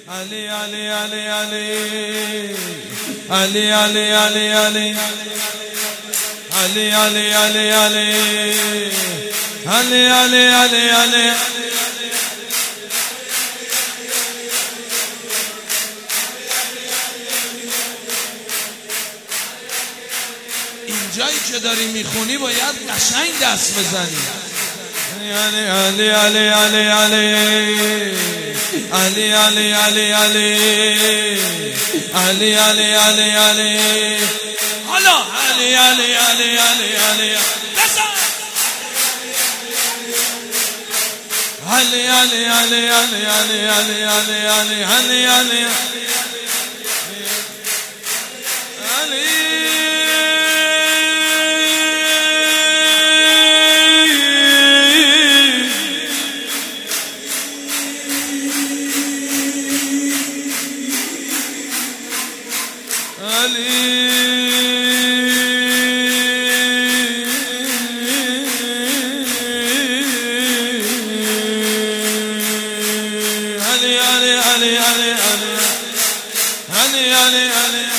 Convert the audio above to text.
علي علي علي علي علي علي علي علي علي علي علي علي علي علي علي اینجایی که داری میخونی باید قشنگ دست بزنی. علی علی علی علی علی علی علی علی علی علی علی علی حالا علی علی علی علی علی علی علی علی علی علی علی علی علی علی Ali Ali Ali Ali Ali Ali Ali Ali